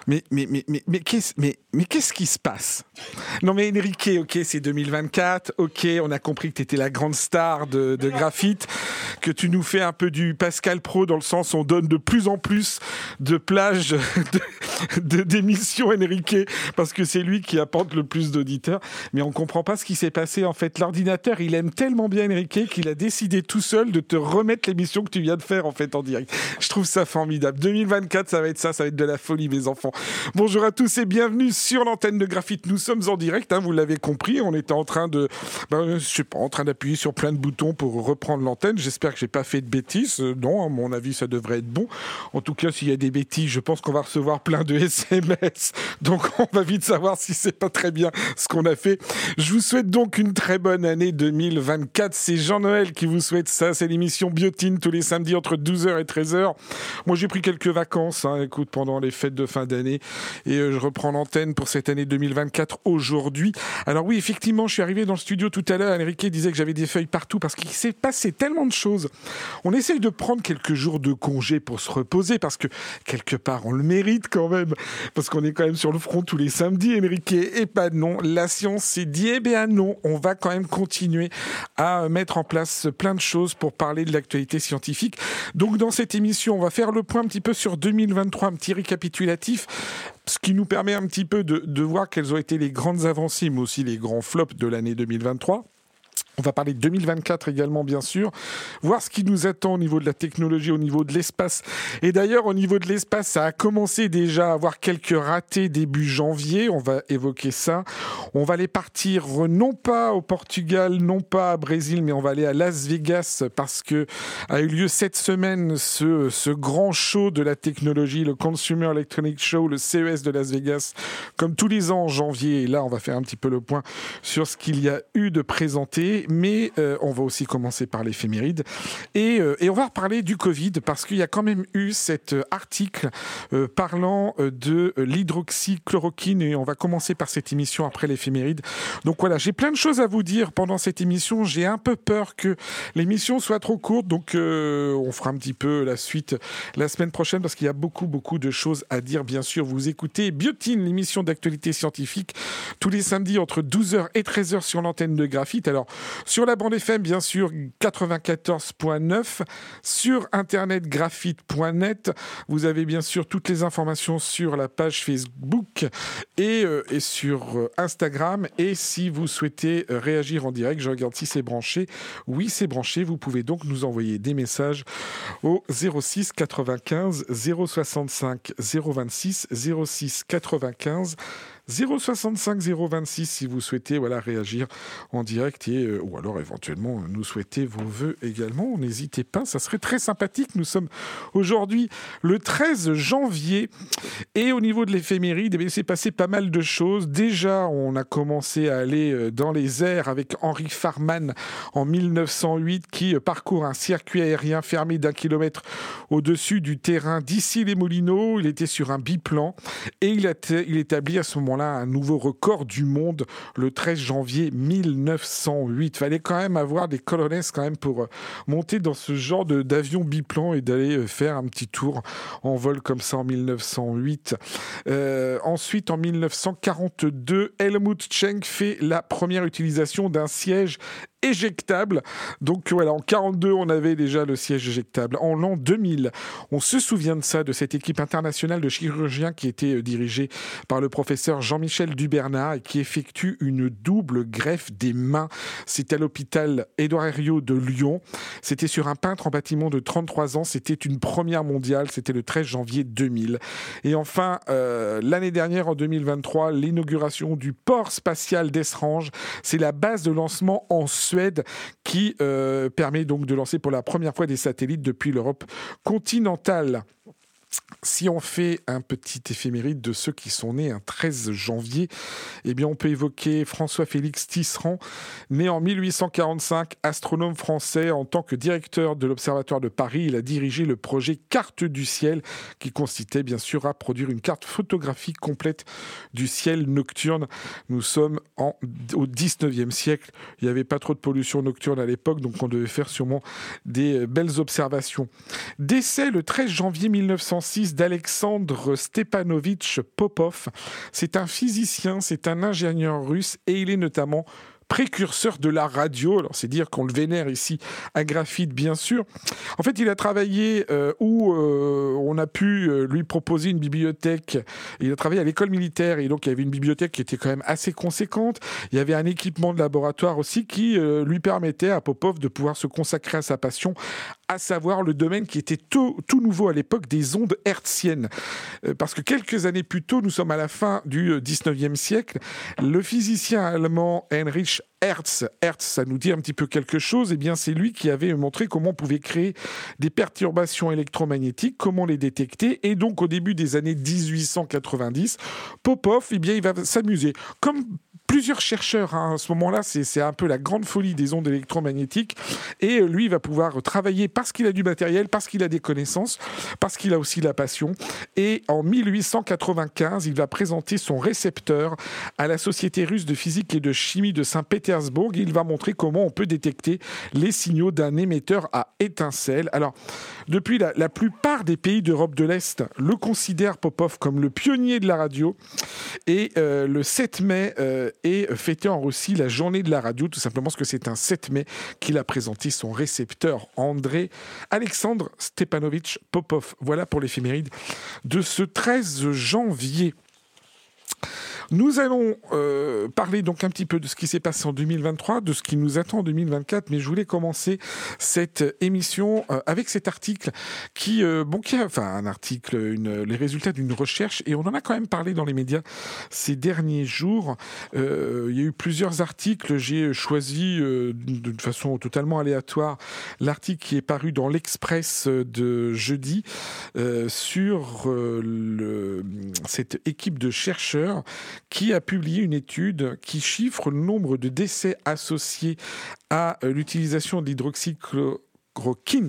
Qu'est-ce qui se passe? Non mais Enrique, ok, c'est 2024, ok, on a compris que tu étais la grande star de graphite, que tu nous fais un peu du Pascal Pro dans le sens où on donne de plus en plus de plages d'émissions Enrique, parce que c'est lui qui apporte le plus d'auditeurs, mais on comprend pas ce qui s'est passé en fait. L'ordinateur, il aime tellement bien Enrique qu'il a décidé tout seul de te remettre l'émission que tu viens de faire en fait en direct. Je trouve ça formidable. 2024, ça va être ça va être de la folie mes enfants. Bonjour à tous et bienvenue sur l'antenne de Graphite. Nous sommes en direct, vous l'avez compris, on était en train de, en train d'appuyer sur plein de boutons pour reprendre l'antenne. J'espère que j'ai pas fait de bêtises. Non, à mon avis, ça devrait être bon. En tout cas, s'il y a des bêtises, je pense qu'on va recevoir plein de SMS. Donc, on va vite savoir si c'est pas très bien ce qu'on a fait. Je vous souhaite donc une très bonne année 2024. C'est Jean-Noël qui vous souhaite ça. C'est l'émission Biotine tous les samedis entre 12h et 13h. Moi, j'ai pris quelques vacances, écoute, pendant les fêtes de fin d'année. Et je reprends l'antenne pour cette année 2024 aujourd'hui. Alors oui, effectivement, je suis arrivé dans le studio tout à l'heure. Enrique disait que j'avais des feuilles partout parce qu'il s'est passé tellement de choses. On essaye de prendre quelques jours de congé pour se reposer parce que quelque part, on le mérite quand même. Parce qu'on est quand même sur le front tous les samedis, Enrique. Et pas non, la science s'est dit, eh bien non, on va quand même continuer à mettre en place plein de choses pour parler de l'actualité scientifique. Donc dans cette émission, on va faire le point un petit peu sur 2023, un petit récapitulatif, ce qui nous permet un petit peu de voir quelles ont été les grandes avancées, mais aussi les grands flops de l'année 2023. On va parler de 2024 également, bien sûr, voir ce qui nous attend au niveau de la technologie, au niveau de l'espace. Et d'ailleurs, au niveau de l'espace, ça a commencé déjà à avoir quelques ratés début janvier. On va évoquer ça. On va aller partir non pas au Portugal, non pas à Brésil, mais on va aller à Las Vegas parce que a eu lieu cette semaine ce grand show de la technologie, le Consumer Electronics Show, le CES de Las Vegas, comme tous les ans en janvier. Et là, on va faire un petit peu le point sur ce qu'il y a eu de présenté. Mais on va aussi commencer par l'éphéméride et on va reparler du Covid parce qu'il y a quand même eu cet article parlant de l'hydroxychloroquine et on va commencer par cette émission après l'éphéméride. Donc voilà, j'ai plein de choses à vous dire pendant cette émission. J'ai un peu peur que l'émission soit trop courte, donc on fera un petit peu la suite la semaine prochaine parce qu'il y a beaucoup de choses à dire. Bien sûr, vous écoutez Biotine, l'émission d'actualité scientifique tous les samedis entre 12h et 13h sur l'antenne de Graphite. Alors sur la bande FM, bien sûr, 94.9. Sur internet, graphite.net. Vous avez bien sûr toutes les informations sur la page Facebook et sur Instagram. Et si vous souhaitez réagir en direct, je regarde si c'est branché. Oui, c'est branché. Vous pouvez donc nous envoyer des messages au 06 95 065 026 06 95 065 026 si vous souhaitez réagir en direct ou alors éventuellement nous souhaiter vos vœux également. N'hésitez pas, ça serait très sympathique. Nous sommes aujourd'hui le 13 janvier et au niveau de l'éphéméride, il s'est passé pas mal de choses. Déjà, on a commencé à aller dans les airs avec Henry Farman en 1908 qui parcourt un circuit aérien fermé d'1 kilomètre au-dessus du terrain d'Issy-les-Moulineaux. Il était sur un biplan et il établit à ce moment-là un nouveau record du monde le 13 janvier 1908. Fallait quand même avoir des colonnes quand même pour monter dans ce genre d'avion biplan et d'aller faire un petit tour en vol comme ça en 1908. Ensuite, en 1942, Helmut Schenk fait la première utilisation d'un siège éjectable. Donc voilà, en 42, on avait déjà le siège éjectable. En l'an 2000, on se souvient de ça, de cette équipe internationale de chirurgiens qui était dirigée par le professeur Jean-Michel Dubernat et qui effectue une double greffe des mains. C'était à l'hôpital Édouard Herriot de Lyon. C'était sur un peintre en bâtiment de 33 ans. C'était une première mondiale. C'était le 13 janvier 2000. Et enfin, l'année dernière, en 2023, l'inauguration du port spatial d'Esrange. C'est la base de lancement en Suède qui permet donc de lancer pour la première fois des satellites depuis l'Europe continentale. Si on fait un petit éphéméride de ceux qui sont nés un 13 janvier, eh bien on peut évoquer François-Félix Tisserand, né en 1845, astronome français. En tant que directeur de l'Observatoire de Paris, il a dirigé le projet Carte du ciel, qui consistait bien sûr à produire une carte photographique complète du ciel nocturne. Nous sommes au 19e siècle. Il n'y avait pas trop de pollution nocturne à l'époque, donc on devait faire sûrement des belles observations. Décès le 13 janvier 1906 1906 d'Alexandre Stepanovitch Popov. C'est un physicien, c'est un ingénieur russe et il est notamment précurseur de la radio. Alors, c'est dire qu'on le vénère ici à Graphite, bien sûr. En fait, il a travaillé où on a pu lui proposer une bibliothèque. Il a travaillé à l'école militaire et donc il y avait une bibliothèque qui était quand même assez conséquente. Il y avait un équipement de laboratoire aussi qui lui permettait à Popov de pouvoir se consacrer à sa passion, à savoir le domaine qui était tout nouveau à l'époque des ondes hertziennes. Parce que quelques années plus tôt, nous sommes à la fin du 19e siècle, le physicien allemand Heinrich Hertz, ça nous dit un petit peu quelque chose, eh bien c'est lui qui avait montré comment on pouvait créer des perturbations électromagnétiques, comment les détecter, et donc au début des années 1890, Popov, eh bien il va s'amuser. Comme plusieurs chercheurs, à ce moment-là, c'est un peu la grande folie des ondes électromagnétiques. Et lui, il va pouvoir travailler parce qu'il a du matériel, parce qu'il a des connaissances, parce qu'il a aussi la passion. Et en 1895, il va présenter son récepteur à la Société russe de physique et de chimie de Saint-Pétersbourg. Il va montrer comment on peut détecter les signaux d'un émetteur à étincelles. Alors, depuis, la plupart des pays d'Europe de l'Est le considèrent, Popov, comme le pionnier de la radio. Et le 7 mai est fêté en Russie la journée de la radio, tout simplement parce que c'est un 7 mai qu'il a présenté son récepteur Alexandre Stepanovitch Popov. Voilà pour l'éphéméride de ce 13 janvier. Nous allons parler donc un petit peu de ce qui s'est passé en 2023, de ce qui nous attend en 2024, mais je voulais commencer cette émission avec cet article qui a un article, les résultats d'une recherche, et on en a quand même parlé dans les médias ces derniers jours. Il y a eu plusieurs articles, j'ai choisi d'une façon totalement aléatoire l'article qui est paru dans l'Express de jeudi sur cette équipe de chercheurs qui a publié une étude qui chiffre le nombre de décès associés à l'utilisation de l'hydroxychloroquine,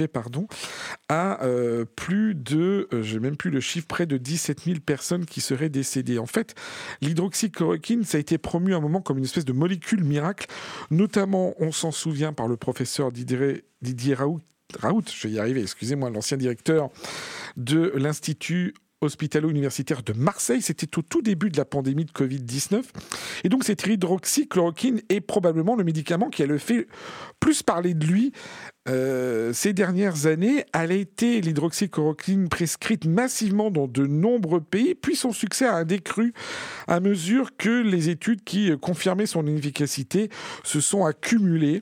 à plus de, j'ai même plus le chiffre, près de 17 000 personnes qui seraient décédées. En fait, l'hydroxychloroquine, ça a été promu à un moment comme une espèce de molécule miracle, notamment, on s'en souvient, par le professeur Didier Raoult, l'ancien directeur de l'Institut hospitalo-universitaire de Marseille. C'était au tout début de la pandémie de Covid-19. Et donc, cette hydroxychloroquine est probablement le médicament qui a le fait plus parler de lui ces dernières années. Elle a été, l'hydroxychloroquine, prescrite massivement dans de nombreux pays, puis son succès a décru à mesure que les études qui confirmaient son efficacité se sont accumulées.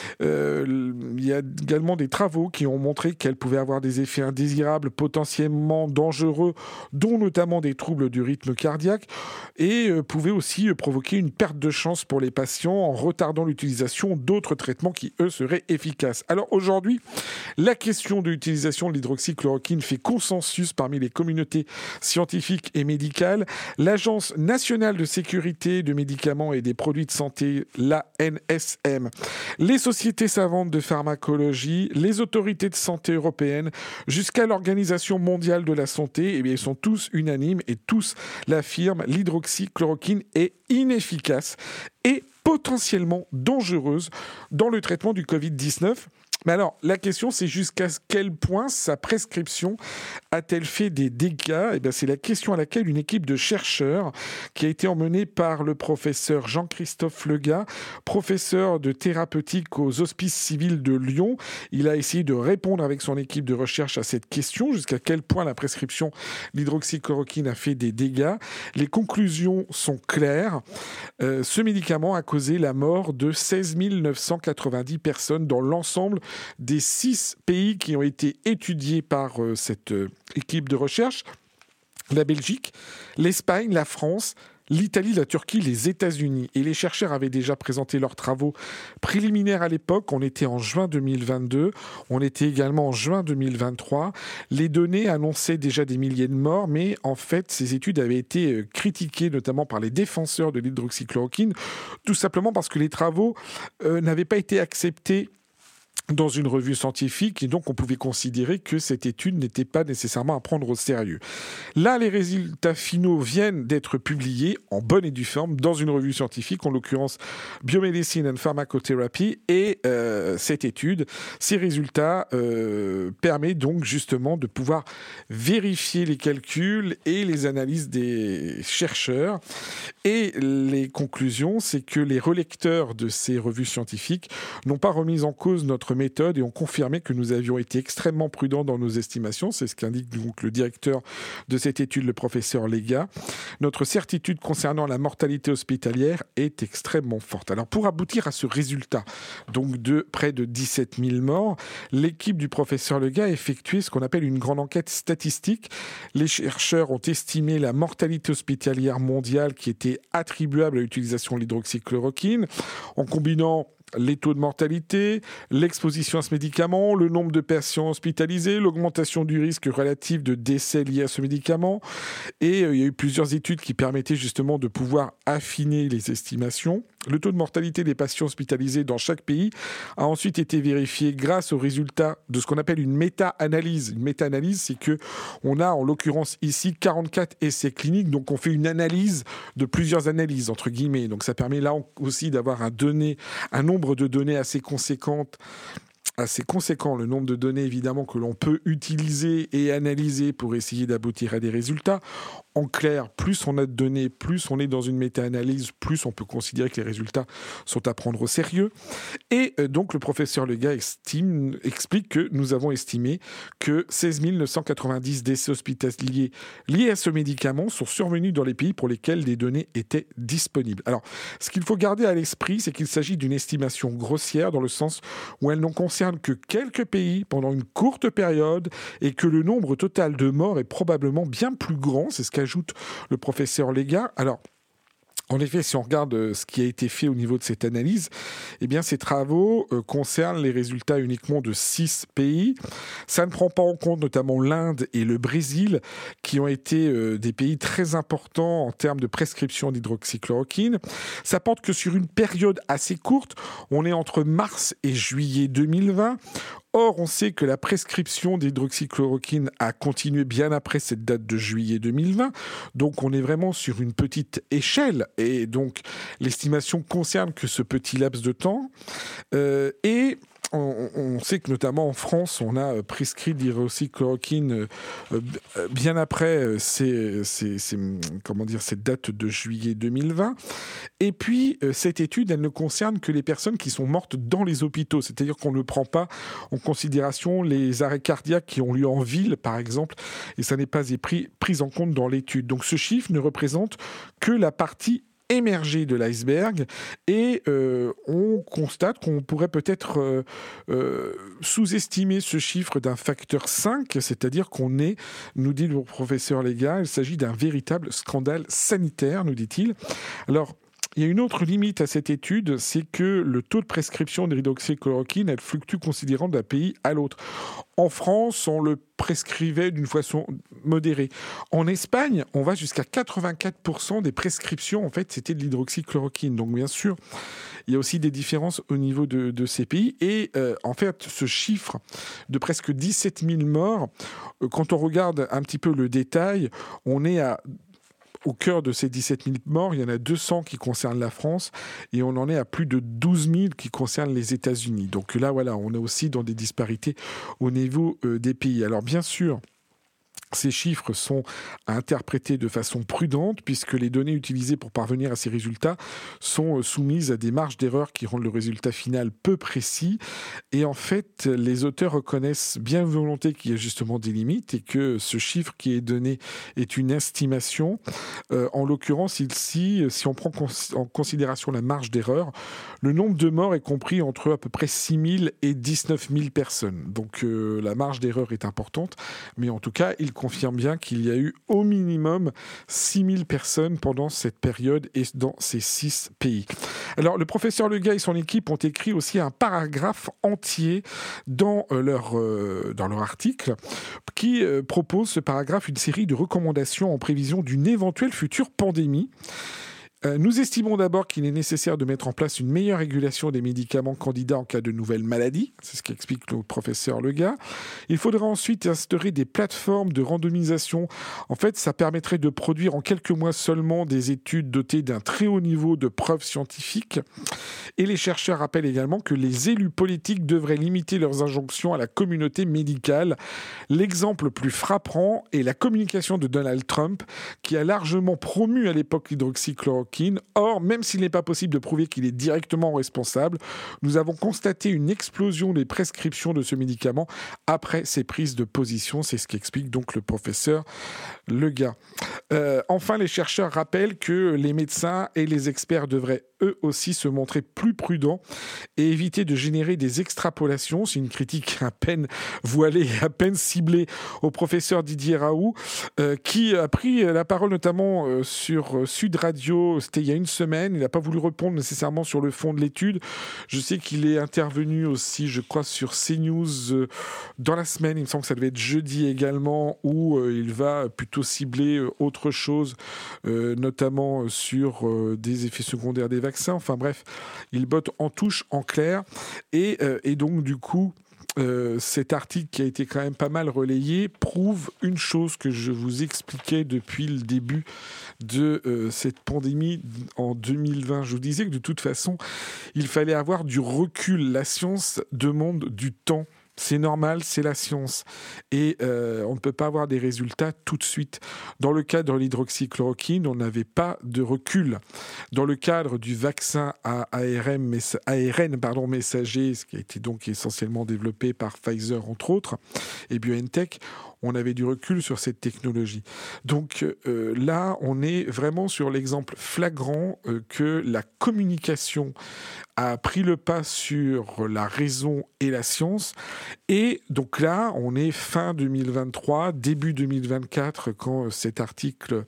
Il y a également des travaux qui ont montré qu'elle pouvait avoir des effets indésirables, potentiellement dangereux, dont notamment des troubles du rythme cardiaque, et pouvait aussi provoquer une perte de chance pour les patients en retardant l'utilisation d'autres traitements qui, eux, seraient efficaces. Alors aujourd'hui, la question de l'utilisation de l'hydroxychloroquine fait consensus parmi les communautés scientifiques et médicales. L'Agence nationale de sécurité de médicaments et des produits de santé, l'ANSM, les sociétés savantes de pharmacologie, les autorités de santé européennes, jusqu'à l'Organisation mondiale de la santé, ils sont tous unanimes et tous l'affirment, l'hydroxychloroquine est inefficace et potentiellement dangereuse dans le traitement du Covid-19. Mais alors, la question, c'est jusqu'à quel point sa prescription a-t-elle fait des dégâts ? Eh bien, c'est la question à laquelle une équipe de chercheurs qui a été emmenée par le professeur Jean-Christophe Legat, professeur de thérapeutique aux Hospices civils de Lyon. Il a essayé de répondre avec son équipe de recherche à cette question, jusqu'à quel point la prescription d'hydroxychloroquine a fait des dégâts. Les conclusions sont claires. Ce médicament a causé la mort de 16 990 personnes dans l'ensemble des 6 pays qui ont été étudiés par cette équipe de recherche: la Belgique, l'Espagne, la France, l'Italie, la Turquie, les États-Unis. Et les chercheurs avaient déjà présenté leurs travaux préliminaires à l'époque. On était en juin 2022. On était également en juin 2023. Les données annonçaient déjà des milliers de morts, mais en fait, ces études avaient été critiquées, notamment par les défenseurs de l'hydroxychloroquine, tout simplement parce que les travaux n'avaient pas été acceptés dans une revue scientifique, et donc on pouvait considérer que cette étude n'était pas nécessairement à prendre au sérieux. Là, les résultats finaux viennent d'être publiés en bonne et due forme dans une revue scientifique, en l'occurrence Biomedicine and Pharmacotherapy, et cette étude, ces résultats permettent donc justement de pouvoir vérifier les calculs et les analyses des chercheurs. Et les conclusions, c'est que les relecteurs de ces revues scientifiques n'ont pas remis en cause notre méthode et ont confirmé que nous avions été extrêmement prudents dans nos estimations. C'est ce qu'indique donc le directeur de cette étude, le professeur Lega. Notre certitude concernant la mortalité hospitalière est extrêmement forte. Alors pour aboutir à ce résultat, donc de près de 17 000 morts, l'équipe du professeur Lega a effectué ce qu'on appelle une grande enquête statistique. Les chercheurs ont estimé la mortalité hospitalière mondiale qui était attribuable à l'utilisation de l'hydroxychloroquine en combinant les taux de mortalité, l'exposition à ce médicament, le nombre de patients hospitalisés, l'augmentation du risque relatif de décès lié à ce médicament. Et il y a eu plusieurs études qui permettaient justement de pouvoir affiner les estimations. Le taux de mortalité des patients hospitalisés dans chaque pays a ensuite été vérifié grâce aux résultats de ce qu'on appelle une méta-analyse. Une méta-analyse, c'est que on a en l'occurrence ici 44 essais cliniques, donc on fait une analyse de plusieurs analyses entre guillemets. Donc ça permet là aussi d'avoir un nombre de données assez conséquent, le nombre de données évidemment que l'on peut utiliser et analyser pour essayer d'aboutir à des résultats. En clair, plus on a de données, plus on est dans une méta-analyse, plus on peut considérer que les résultats sont à prendre au sérieux. Et donc le professeur Lega explique que nous avons estimé que 16 990 décès hospitaliers liés à ce médicament sont survenus dans les pays pour lesquels des données étaient disponibles. Alors, ce qu'il faut garder à l'esprit, c'est qu'il s'agit d'une estimation grossière dans le sens où elle ne concerne que quelques pays pendant une courte période et que le nombre total de morts est probablement bien plus grand. C'est ce qu'ajoute le professeur Lega. Alors, en effet, si on regarde ce qui a été fait au niveau de cette analyse, eh bien, ces travaux concernent les résultats uniquement de 6 pays. Ça ne prend pas en compte notamment l'Inde et le Brésil, qui ont été des pays très importants en termes de prescription d'hydroxychloroquine. Ça porte que sur une période assez courte. On est entre mars et juillet 2020. Or, on sait que la prescription d'hydroxychloroquine a continué bien après cette date de juillet 2020. Donc, on est vraiment sur une petite échelle. Et donc, l'estimation concerne que ce petit laps de temps. Et on sait que notamment en France, on a prescrit l'hydroxychloroquine bien après cette date de juillet 2020. Et puis, cette étude, elle ne concerne que les personnes qui sont mortes dans les hôpitaux. C'est-à-dire qu'on ne prend pas en considération les arrêts cardiaques qui ont lieu en ville, par exemple, et ça n'est pas pris en compte dans l'étude. Donc, ce chiffre ne représente que la partie émergé de l'iceberg et on constate qu'on pourrait peut-être sous-estimer ce chiffre d'un facteur 5, c'est-à-dire qu'on est, nous dit le professeur Lega, il s'agit d'un véritable scandale sanitaire, nous dit-il. Alors, il y a une autre limite à cette étude, c'est que le taux de prescription de l'hydroxychloroquine, elle fluctue considérablement d'un pays à l'autre. En France, on le prescrivait d'une façon modérée. En Espagne, on va jusqu'à 84% des prescriptions, en fait, c'était de l'hydroxychloroquine. Donc, bien sûr, il y a aussi des différences au niveau de ces pays. Et en fait, ce chiffre de presque 17 000 morts, quand on regarde un petit peu le détail, on est au cœur de ces 17 000 morts, il y en a 200 qui concernent la France et on en est à plus de 12 000 qui concernent les États-Unis. Donc là, voilà, on est aussi dans des disparités au niveau des pays. Alors bien sûr, ces chiffres sont à interpréter de façon prudente puisque les données utilisées pour parvenir à ces résultats sont soumises à des marges d'erreur qui rendent le résultat final peu précis. Et en fait, les auteurs reconnaissent bien volonté qu'il y a justement des limites et que ce chiffre qui est donné est une estimation. En l'occurrence, ici, si on prend en considération la marge d'erreur, le nombre de morts est compris entre à peu près 6 000 et 19 000 personnes. Donc la marge d'erreur est importante, mais en tout cas, il confirme bien qu'il y a eu au minimum 6 000 personnes pendant cette période et dans ces 6 pays. Alors, le professeur Lega et son équipe ont écrit aussi un paragraphe entier dans leur article qui propose ce paragraphe une série de recommandations en prévision d'une éventuelle future pandémie. Nous estimons d'abord qu'il est nécessaire de mettre en place une meilleure régulation des médicaments candidats en cas de nouvelles maladies. C'est ce qu'explique le professeur Lega. Il faudra ensuite instaurer des plateformes de randomisation. En fait, ça permettrait de produire en quelques mois seulement des études dotées d'un très haut niveau de preuves scientifiques. Et les chercheurs rappellent également que les élus politiques devraient limiter leurs injonctions à la communauté médicale. L'exemple le plus frappant est la communication de Donald Trump, qui a largement promu à l'époque l'hydroxychloroquine. Or, même s'il n'est pas possible de prouver qu'il est directement responsable, nous avons constaté une explosion des prescriptions de ce médicament après ses prises de position. C'est ce qu'explique donc le professeur Lega. Enfin, les chercheurs rappellent que les médecins et les experts devraient eux aussi se montrer plus prudents et éviter de générer des extrapolations. C'est une critique à peine voilée et à peine ciblée au professeur Didier Raoult, qui a pris la parole notamment sur Sud Radio, c'était il y a une semaine. Il n'a pas voulu répondre nécessairement sur le fond de l'étude. Je sais qu'il est intervenu aussi, je crois, sur CNews dans la semaine. Il me semble que ça devait être jeudi également, où il va plutôt cibler autre chose, notamment sur des effets secondaires des vaccins. Enfin bref, il botte en touche en clair. Et donc du coup, cet article qui a été quand même pas mal relayé prouve une chose que je vous expliquais depuis le début de cette pandémie en 2020. Je vous disais que de toute façon, il fallait avoir du recul. La science demande du temps. C'est normal, c'est la science. Et on ne peut pas avoir des résultats tout de suite. Dans le cadre de l'hydroxychloroquine, on n'avait pas de recul. Dans le cadre du vaccin à ARN messager, ce qui a été donc essentiellement développé par Pfizer, entre autres, et BioNTech, on avait du recul sur cette technologie. Donc là, on est vraiment sur l'exemple flagrant que la communication a pris le pas sur la raison et la science. Et donc là, on est fin 2023, début 2024, quand cet article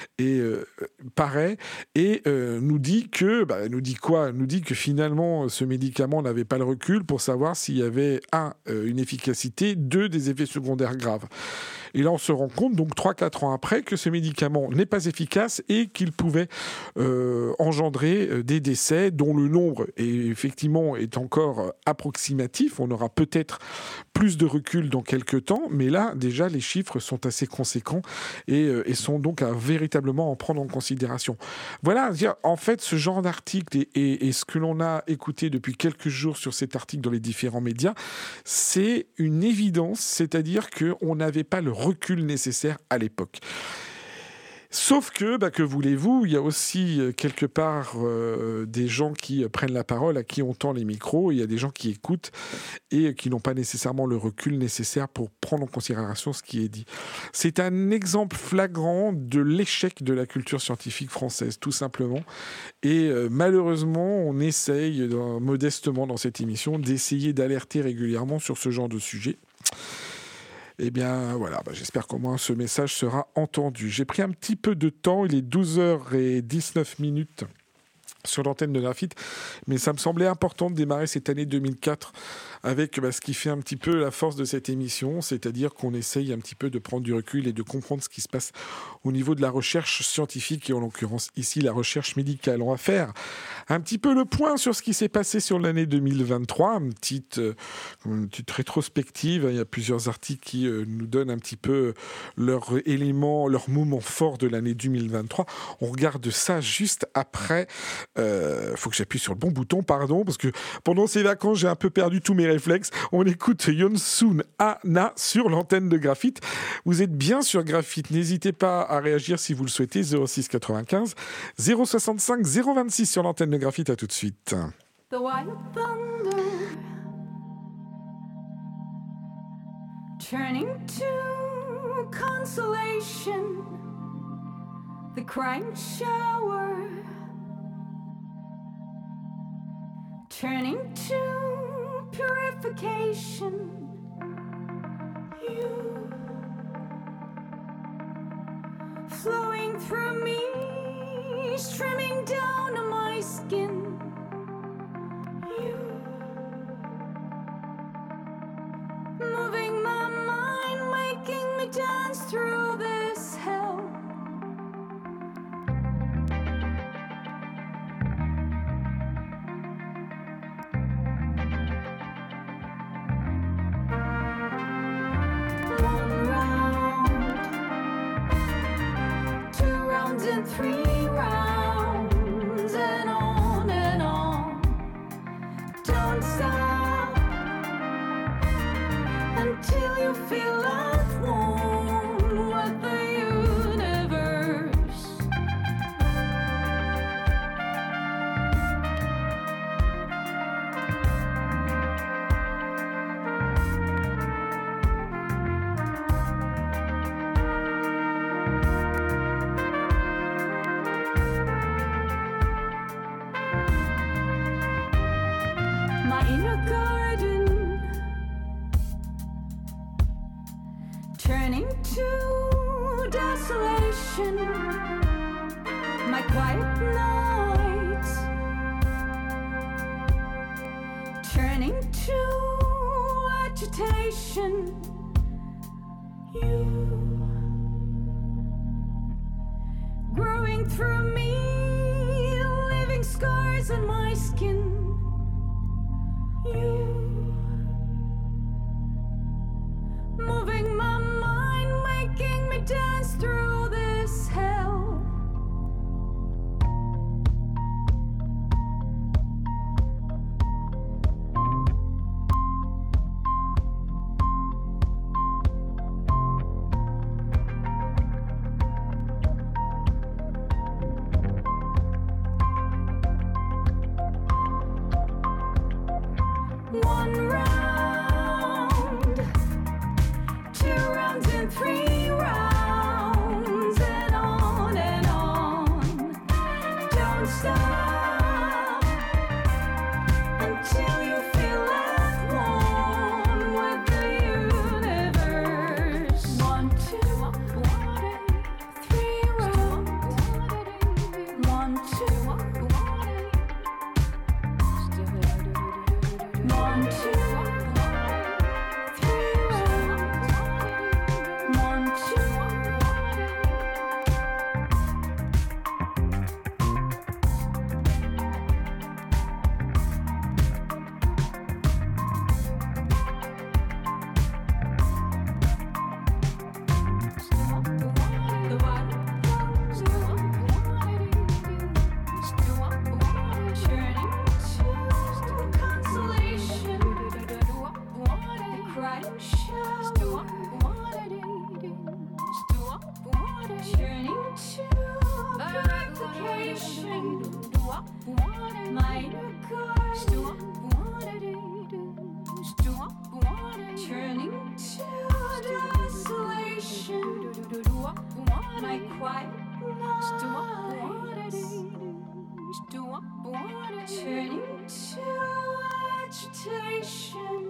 paraît, et nous dit que, nous dit que finalement, ce médicament n'avait pas le recul pour savoir s'il y avait, une efficacité, des effets secondaires graves. Et là, on se rend compte, donc 3-4 ans après, que ce médicament n'est pas efficace et qu'il pouvait engendrer des décès dont le nombre effectivement est encore approximatif. On aura peut-être plus de recul dans quelques temps, mais là, déjà, les chiffres sont assez conséquents et sont donc à véritablement en prendre en considération. Voilà, en fait, ce genre d'article et ce que l'on a écouté depuis quelques jours sur cet article dans les différents médias, c'est une évidence, c'est-à-dire qu'on n'avait pas le recul nécessaire à l'époque. Sauf que voulez-vous, il y a aussi quelque part des gens qui prennent la parole, à qui on tend les micros, il y a des gens qui écoutent et qui n'ont pas nécessairement le recul nécessaire pour prendre en considération ce qui est dit. C'est un exemple flagrant de l'échec de la culture scientifique française, tout simplement. Et malheureusement, on essaye modestement dans cette émission d'essayer d'alerter régulièrement sur ce genre de sujet. Eh bien, voilà, j'espère qu'au moins ce message sera entendu. J'ai pris un petit peu de temps, il est 12h19 sur l'antenne de Graphite, mais ça me semblait important de démarrer cette année 2004 avec ce qui fait un petit peu la force de cette émission, c'est-à-dire qu'on essaye un petit peu de prendre du recul et de comprendre ce qui se passe au niveau de la recherche scientifique et en l'occurrence ici la recherche médicale. On va faire un petit peu le point sur ce qui s'est passé sur l'année 2023, une petite rétrospective. Il y a plusieurs articles qui nous donnent un petit peu leurs éléments, leurs moments forts de l'année 2023. On regarde ça juste après. Faut que j'appuie sur le bon bouton, pardon, parce que pendant ces vacances, j'ai un peu perdu tous mes réflexes. On écoute Yonsun Anna sur l'antenne de Graphite. Vous êtes bien sur Graphite. N'hésitez pas à réagir si vous le souhaitez. 06 95 065 026 sur l'antenne de Graphite. À tout de suite. The white thunder turning to consolation, the crying shower turning to purification. You flowing through me, streaming down on my skin. You moving my mind, making me dance through this hell. quiet night, turning to agitation. You growing through me, leaving scars on my skin. You moving my mind, making me dance through this hell. One round, 2 rounds and 3 rounds, and on and on. Don't stop until you feel at one with the universe. 1, 2, 3 rounds. 1, 2, 1, 2, 3 rounds. 1, 2. My quiet night, turning to agitation.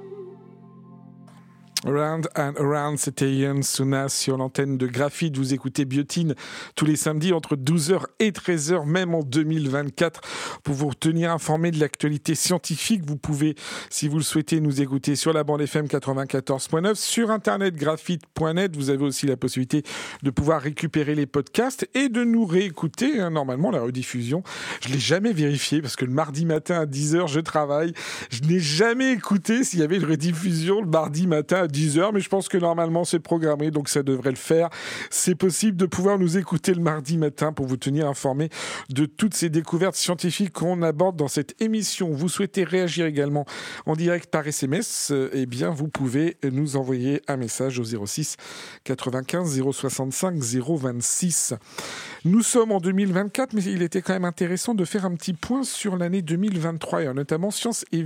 Around and Around, c'était Ian Suna sur l'antenne de Graphite. Vous écoutez Biotine tous les samedis entre 12h et 13h, même en 2024. Pour vous tenir informé de l'actualité scientifique, vous pouvez, si vous le souhaitez, nous écouter sur la bande FM 94.9, sur internet graphite.net. Vous avez aussi la possibilité de pouvoir récupérer les podcasts et de nous réécouter. Normalement, la rediffusion, je ne l'ai jamais vérifié parce que le mardi matin à 10h, je travaille. Je n'ai jamais écouté s'il y avait une rediffusion le mardi matin à 10h, mais je pense que normalement c'est programmé, donc ça devrait le faire. C'est possible de pouvoir nous écouter le mardi matin pour vous tenir informé de toutes ces découvertes scientifiques qu'on aborde dans cette émission. Vous souhaitez réagir également en direct par SMS, eh bien vous pouvez nous envoyer un message au 06 95 065 026. Nous sommes en 2024, mais il était quand même intéressant de faire un petit point sur l'année 2023, et notamment Science et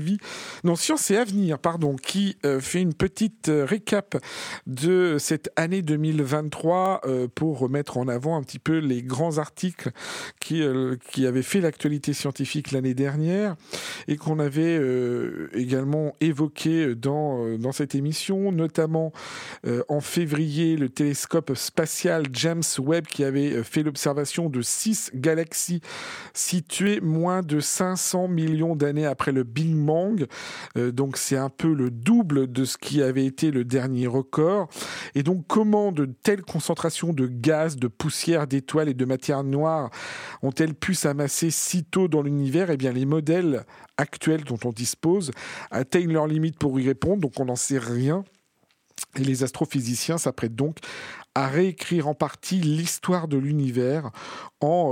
Avenir, qui fait une petite récap de cette année 2023 pour remettre en avant un petit peu les grands articles qui avaient fait l'actualité scientifique l'année dernière et qu'on avait également évoqué dans cette émission, notamment en février, le télescope spatial James Webb qui avait fait l'observation de 6 galaxies situées moins de 500 millions d'années après le Big Bang. Donc c'est un peu le double de ce qui avait été le dernier record. Et donc comment de telles concentrations de gaz, de poussière, d'étoiles et de matière noire ont-elles pu s'amasser si tôt dans l'univers ? Eh bien les modèles actuels dont on dispose atteignent leurs limites pour y répondre, donc on n'en sait rien. Et les astrophysiciens s'apprêtent donc à réécrire en partie l'histoire de l'univers en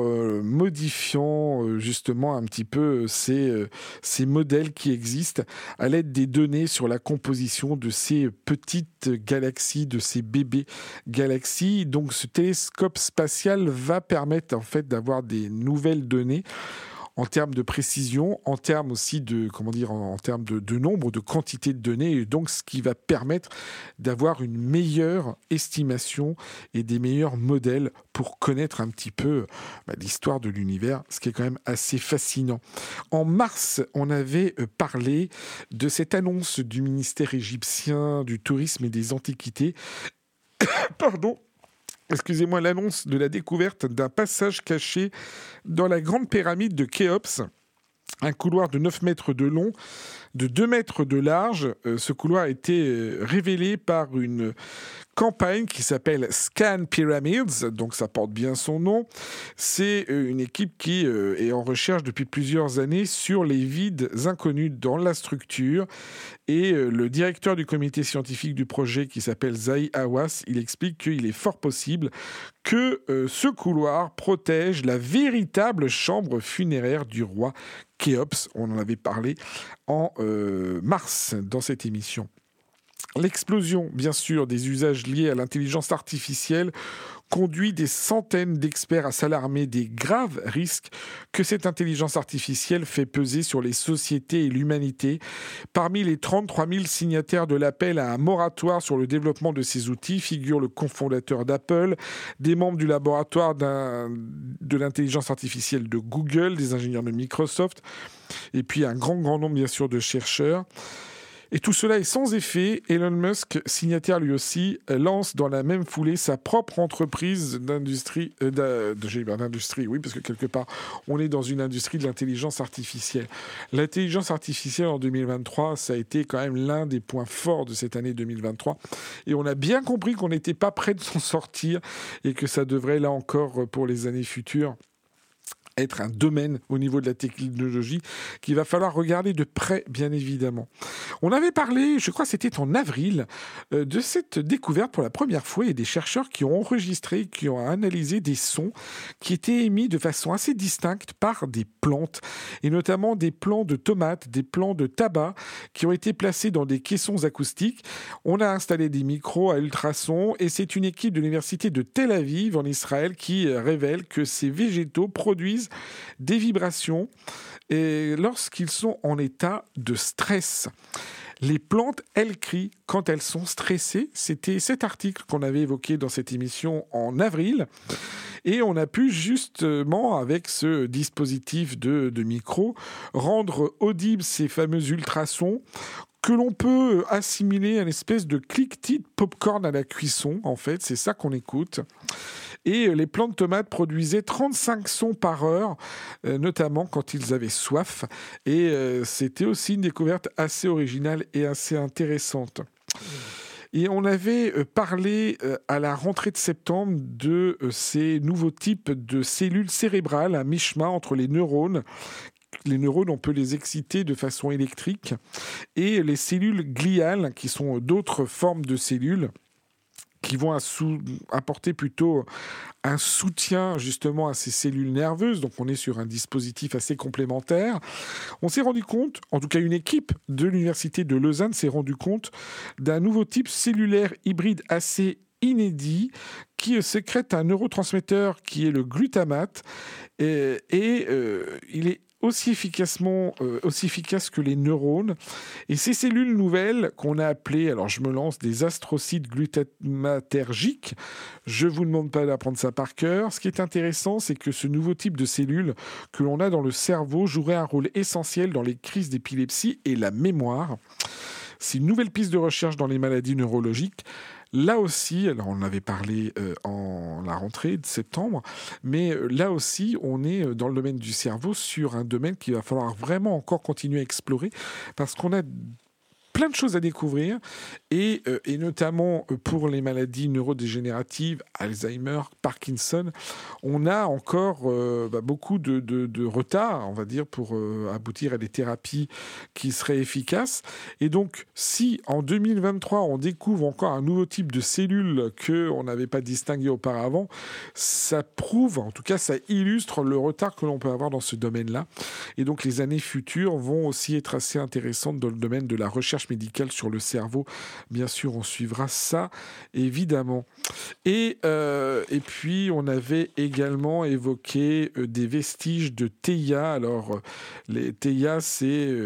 modifiant justement un petit peu ces modèles qui existent à l'aide des données sur la composition de ces petites galaxies, de ces bébés galaxies. Donc ce télescope spatial va permettre en fait d'avoir des nouvelles données en termes de précision, en termes aussi en termes de nombre, de quantité de données, et donc ce qui va permettre d'avoir une meilleure estimation et des meilleurs modèles pour connaître un petit peu l'histoire de l'univers, ce qui est quand même assez fascinant. En mars, on avait parlé de cette annonce du ministère égyptien du tourisme et des antiquités, excusez-moi, l'annonce de la découverte d'un passage caché dans la grande pyramide de Khéops, un couloir de 9 mètres de long, de 2 mètres de large. Ce couloir a été révélé par une campagne qui s'appelle Scan Pyramids, donc ça porte bien son nom. C'est une équipe qui est en recherche depuis plusieurs années sur les vides inconnus dans la structure. Et le directeur du comité scientifique du projet, qui s'appelle Zahi Hawass, il explique qu'il est fort possible que ce couloir protège la véritable chambre funéraire du roi Khéops. On en avait parlé en mars dans cette émission. L'explosion, bien sûr, des usages liés à l'intelligence artificielle conduit des centaines d'experts à s'alarmer des graves risques que cette intelligence artificielle fait peser sur les sociétés et l'humanité. Parmi les 33 000 signataires de l'appel à un moratoire sur le développement de ces outils figurent le cofondateur d'Apple, des membres du laboratoire de l'intelligence artificielle de Google, des ingénieurs de Microsoft, et puis un grand nombre, bien sûr, de chercheurs. Et tout cela est sans effet. Elon Musk, signataire lui aussi, lance dans la même foulée sa propre entreprise d'industrie, oui, parce que quelque part, on est dans une industrie de l'intelligence artificielle. L'intelligence artificielle en 2023, ça a été quand même l'un des points forts de cette année 2023. Et on a bien compris qu'on n'était pas prêt de s'en sortir et que ça devrait, là encore, pour les années futures, être un domaine au niveau de la technologie qu'il va falloir regarder de près, bien évidemment. On avait parlé, je crois que c'était en avril, de cette découverte pour la première fois. Il y a des chercheurs qui ont enregistré, qui ont analysé des sons qui étaient émis de façon assez distincte par des plantes, et notamment des plants de tomates, des plants de tabac qui ont été placés dans des caissons acoustiques. On a installé des micros à ultrasons et c'est une équipe de l'université de Tel Aviv en Israël qui révèle que ces végétaux produisent des vibrations et lorsqu'ils sont en état de stress. Les plantes, elles crient quand elles sont stressées. C'était cet article qu'on avait évoqué dans cette émission en avril. Et on a pu justement, avec ce dispositif de micro, rendre audibles ces fameux ultrasons que l'on peut assimiler à une espèce de cliquetis de popcorn à la cuisson. En fait, c'est ça qu'on écoute. Et les plants de tomates produisaient 35 sons par heure, notamment quand ils avaient soif. Et c'était aussi une découverte assez originale et assez intéressante. Et on avait parlé à la rentrée de septembre de ces nouveaux types de cellules cérébrales à mi-chemin entre les neurones. Les neurones, on peut les exciter de façon électrique. Et les cellules gliales, qui sont d'autres formes de cellules, qui vont apporter plutôt un soutien justement à ces cellules nerveuses. Donc on est sur un dispositif assez complémentaire. On s'est rendu compte, en tout cas une équipe de l'université de Lausanne s'est rendu compte d'un nouveau type cellulaire hybride assez inédit qui sécrète un neurotransmetteur qui est le glutamate et il est aussi efficace que les neurones. Et ces cellules nouvelles qu'on a appelées, alors je me lance, des astrocytes glutamatergiques, je ne vous demande pas d'apprendre ça par cœur. Ce qui est intéressant, c'est que ce nouveau type de cellules que l'on a dans le cerveau jouerait un rôle essentiel dans les crises d'épilepsie et la mémoire. C'est une nouvelle piste de recherche dans les maladies neurologiques. Là aussi, alors on en avait parlé en la rentrée de septembre, mais là aussi, on est dans le domaine du cerveau sur un domaine qu'il va falloir vraiment encore continuer à explorer parce qu'on a plein de choses à découvrir et notamment pour les maladies neurodégénératives, Alzheimer, Parkinson, on a encore beaucoup de retard, on va dire, pour aboutir à des thérapies qui seraient efficaces. Et donc, si en 2023, on découvre encore un nouveau type de cellules qu'on n'avait pas distingué auparavant, ça prouve, en tout cas, ça illustre le retard que l'on peut avoir dans ce domaine-là. Et donc, les années futures vont aussi être assez intéressantes dans le domaine de la recherche médicale sur le cerveau. Bien sûr, on suivra ça, évidemment. Et puis, on avait également évoqué des vestiges de Theia. Alors, les Theia, c'est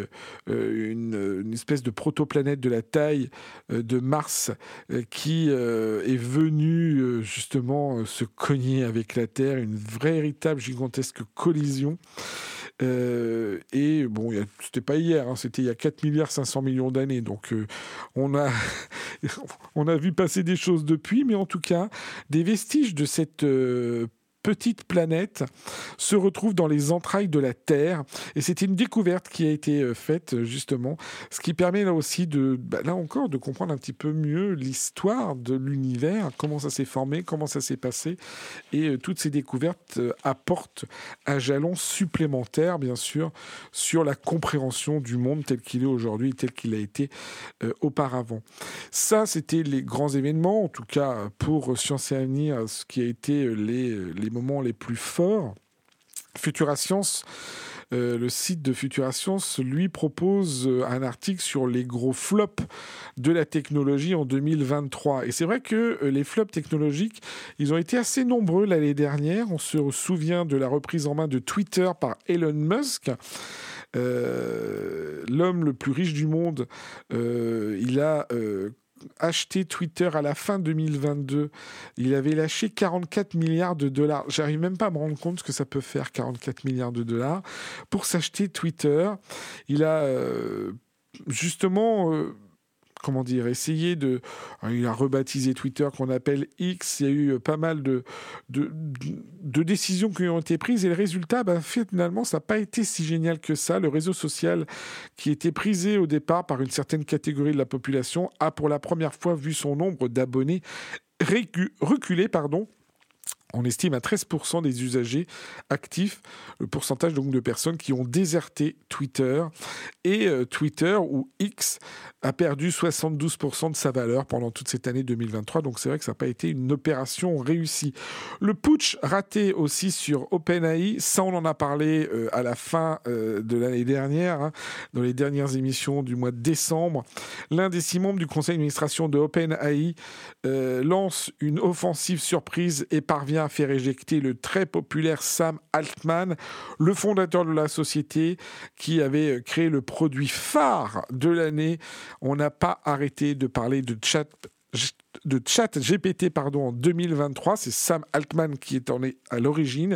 une espèce de protoplanète de la taille de Mars qui est venue justement se cogner avec la Terre, une véritable gigantesque collision. Et bon, c'était pas hier, hein, c'était il y a 4 milliards 500 millions d'années. Donc on a, on a vu passer des choses depuis, mais en tout cas, des vestiges de cette petite planète se retrouve dans les entrailles de la Terre. Et c'était une découverte qui a été faite, justement, ce qui permet là aussi là encore, de comprendre un petit peu mieux l'histoire de l'univers, comment ça s'est formé, comment ça s'est passé. Et toutes ces découvertes apportent un jalon supplémentaire, bien sûr, sur la compréhension du monde tel qu'il est aujourd'hui, tel qu'il a été auparavant. Ça, c'était les grands événements, en tout cas pour Science et Avenir, ce qui a été les moments les plus forts. Futura Science, le site de Futura Science, lui propose un article sur les gros flops de la technologie en 2023. Et c'est vrai que les flops technologiques, ils ont été assez nombreux l'année dernière. On se souvient de la reprise en main de Twitter par Elon Musk. L'homme le plus riche du monde, il a acheté Twitter à la fin 2022. Il avait lâché 44 milliards de dollars. J'arrive même pas à me rendre compte ce que ça peut faire, 44 milliards de dollars, pour s'acheter Twitter. Il a justement... comment dire, il a rebaptisé Twitter qu'on appelle X. Il y a eu pas mal de décisions qui ont été prises et le résultat, finalement, ça n'a pas été si génial que ça. Le réseau social qui était prisé au départ par une certaine catégorie de la population a pour la première fois vu son nombre d'abonnés reculer. On estime à 13% des usagers actifs, le pourcentage donc de personnes qui ont déserté Twitter. Et Twitter, ou X, a perdu 72% de sa valeur pendant toute cette année 2023. Donc c'est vrai que ça n'a pas été une opération réussie. Le putsch raté aussi sur OpenAI, ça on en a parlé à la fin de l'année dernière, hein, dans les dernières émissions du mois de décembre. L'un des 6 membres du conseil d'administration de OpenAI lance une offensive surprise et parvient à faire éjecter le très populaire Sam Altman, le fondateur de la société qui avait créé le produit phare de l'année. On n'a pas arrêté de parler de chat GPT en 2023. C'est Sam Altman qui en est à l'origine.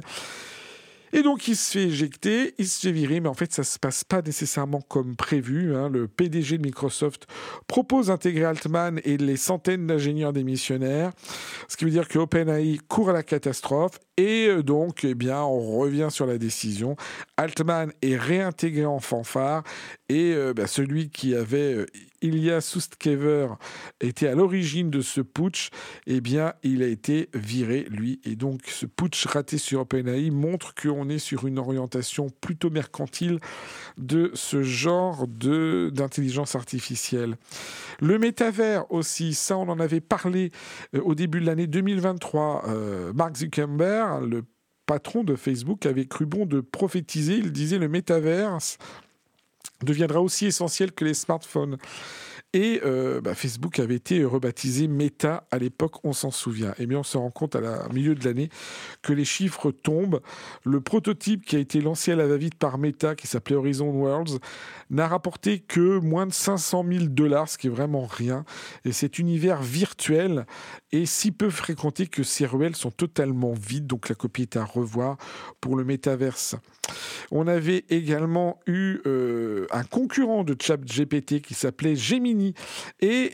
Et donc, il se fait éjecter, il se fait virer, mais en fait, ça ne se passe pas nécessairement comme prévu. Hein. Le PDG de Microsoft propose d'intégrer Altman et les centaines d'ingénieurs démissionnaires, ce qui veut dire que OpenAI court à la catastrophe. Et donc, on revient sur la décision. Altman est réintégré en fanfare et celui qui avait... Ilya Sutskever était à l'origine de ce putsch, il a été viré, lui. Et donc, ce putsch raté sur OpenAI montre qu'on est sur une orientation plutôt mercantile de ce genre d'intelligence artificielle. Le métavers aussi, ça, on en avait parlé au début de l'année 2023. Mark Zuckerberg, le patron de Facebook, avait cru bon de prophétiser. Il disait le métaverse deviendra aussi essentiel que les smartphones. Et Facebook avait été rebaptisé Meta à l'époque, on s'en souvient. Et bien on se rend compte au milieu de l'année que les chiffres tombent. Le prototype qui a été lancé à la va-vite par Meta, qui s'appelait Horizon Worlds, n'a rapporté que moins de 500 000 $, ce qui est vraiment rien. Et cet univers virtuel est si peu fréquenté que ces ruelles sont totalement vides. Donc la copie est à revoir pour le métaverse. On avait également eu un concurrent de ChatGPT qui s'appelait Gemini. Et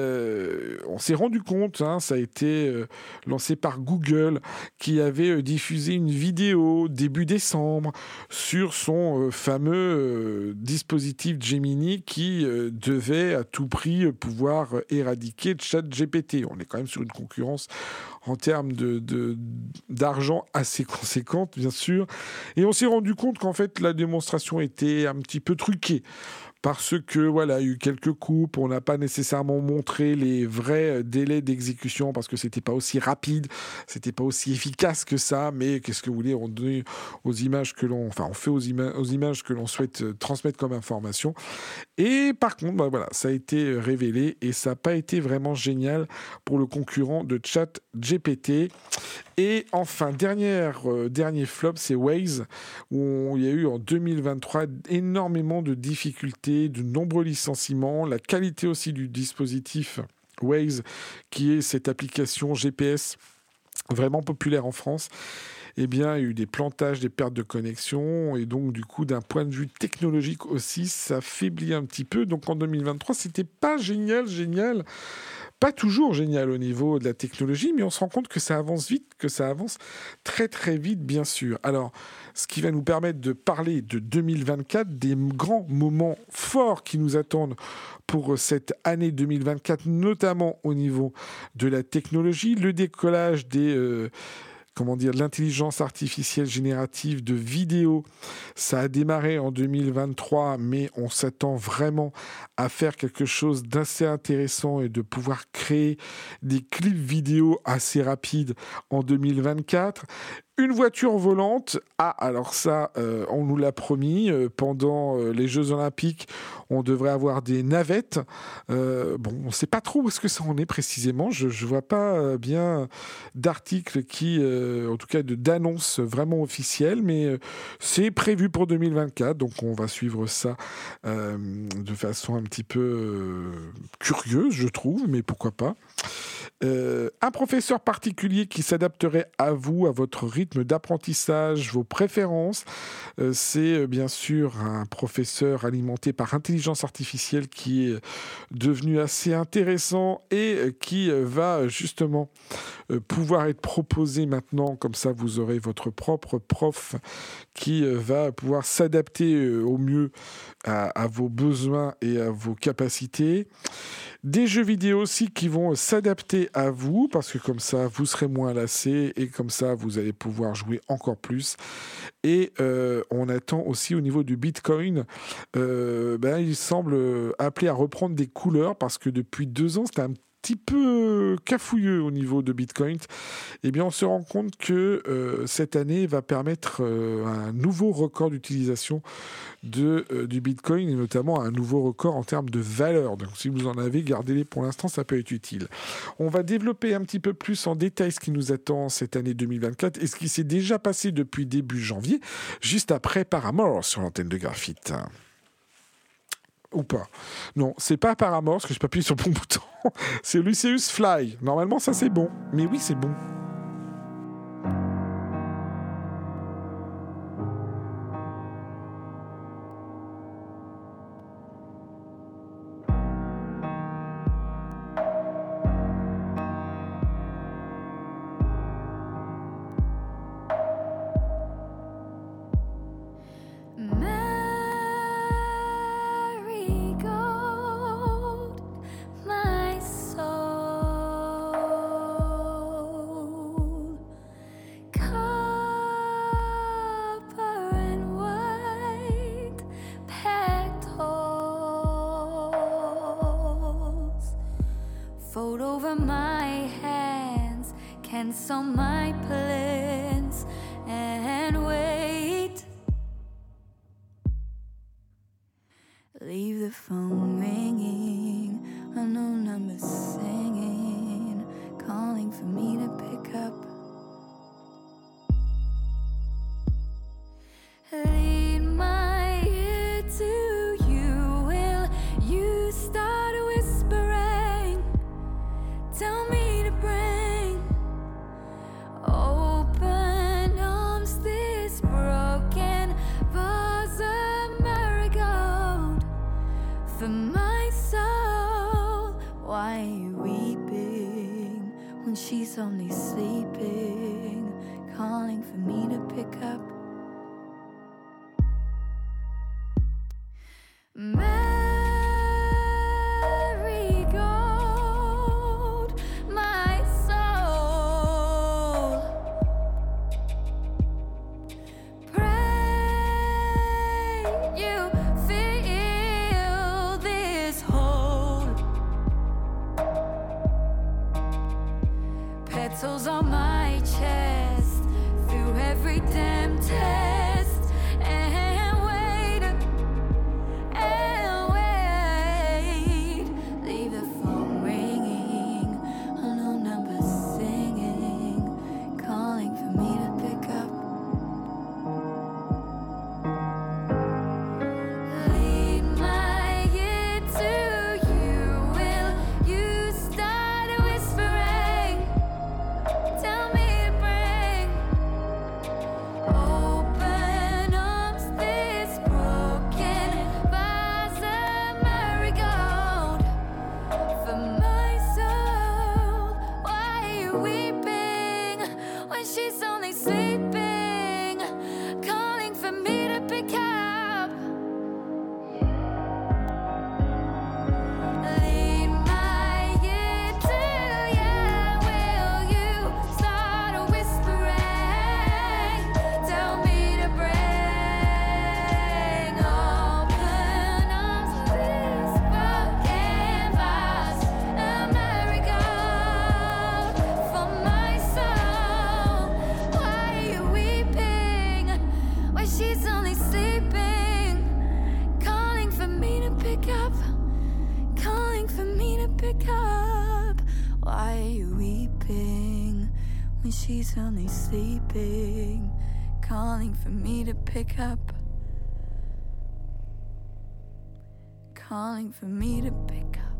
on s'est rendu compte, ça a été lancé par Google, qui avait diffusé une vidéo début décembre sur son fameux dispositif Gemini qui devait à tout prix pouvoir éradiquer ChatGPT. On est quand même sur une concurrence en termes d'argent assez conséquente, bien sûr. Et on s'est rendu compte qu'en fait, la démonstration était un petit peu truquée. Parce que, voilà, il y a eu quelques coupes, on n'a pas nécessairement montré les vrais délais d'exécution parce que c'était pas aussi rapide, c'était pas aussi efficace que ça, mais qu'est-ce que vous voulez, on donne aux images que l'on, on fait aux images que l'on souhaite transmettre comme information. Et par contre, voilà, ça a été révélé et ça n'a pas été vraiment génial pour le concurrent de ChatGPT. Et enfin, dernier flop, c'est Waze, où il y a eu en 2023 énormément de difficultés, de nombreux licenciements, la qualité aussi du dispositif Waze, qui est cette application GPS vraiment populaire en France, eh bien, il y a eu des plantages, des pertes de connexion, et donc du coup, d'un point de vue technologique aussi, ça faiblit un petit peu. Donc en 2023, c'était pas génial. Pas toujours génial au niveau de la technologie, mais on se rend compte que ça avance vite, que ça avance très très vite, bien sûr. Alors, ce qui va nous permettre de parler de 2024, des grands moments forts qui nous attendent pour cette année 2024, notamment au niveau de la technologie, le décollage de l'intelligence artificielle générative de vidéos. Ça a démarré en 2023, mais on s'attend vraiment à faire quelque chose d'assez intéressant et de pouvoir créer des clips vidéo assez rapides en 2024. Une voiture volante, alors ça, on nous l'a promis, pendant les Jeux Olympiques, on devrait avoir des navettes. On ne sait pas trop où est-ce que ça en est précisément, je ne vois pas bien d'articles en tout cas d'annonces vraiment officielles, mais c'est prévu pour 2024, donc on va suivre ça de façon un petit peu curieuse, je trouve, mais pourquoi pas. Un professeur particulier qui s'adapterait à vous, à votre rythme d'apprentissage, vos préférences. C'est bien sûr un professeur alimenté par intelligence artificielle qui est devenu assez intéressant et qui va justement pouvoir être proposé maintenant. Comme ça, vous aurez votre propre prof qui va pouvoir s'adapter au mieux à vos besoins et à vos capacités. Des jeux vidéo aussi qui vont s'adapter à vous, parce que comme ça, vous serez moins lassé et comme ça, vous allez pouvoir jouer encore plus. Et on attend aussi au niveau du Bitcoin, il semble appelé à reprendre des couleurs, parce que depuis 2 ans, c'était un petit peu cafouilleux au niveau de Bitcoin. Eh bien, on se rend compte que cette année va permettre un nouveau record d'utilisation du Bitcoin, et notamment un nouveau record en termes de valeur. Donc, si vous en avez, gardez-les pour l'instant, ça peut être utile. On va développer un petit peu plus en détail ce qui nous attend cette année 2024 et ce qui s'est déjà passé depuis début janvier, juste après Paramore sur l'antenne de Graphite. Ou pas. Non, c'est pas Paramore, parce que je n'ai pas appuyé sur le bon bouton. C'est Lucius Fly. Normalement, ça c'est bon. Mais oui, c'est bon. Marigold, my soul, copper and white petals fold over my hands, cancel my plans and wait. Leave the phone ringing, unknown number singing, calling for me to pick up. Lead my ear to you, will you start whispering? Tell me to bring open arms, this broken vase of marigold for my soul. Why are you weeping when she's only sleeping, calling for me to pick up? Marigold, my soul, pray you feel this whole. Petals on my chest, through every damn test, and wait, leave the phone ringing, unknown number singing, calling for me to pick up. Lead my ear to you, will you start whispering? Tell me to bring she's only sleeping, calling for me to pick up, calling for me to pick up. Why are you weeping when she's only sleeping, calling for me to pick up, calling for me to pick up.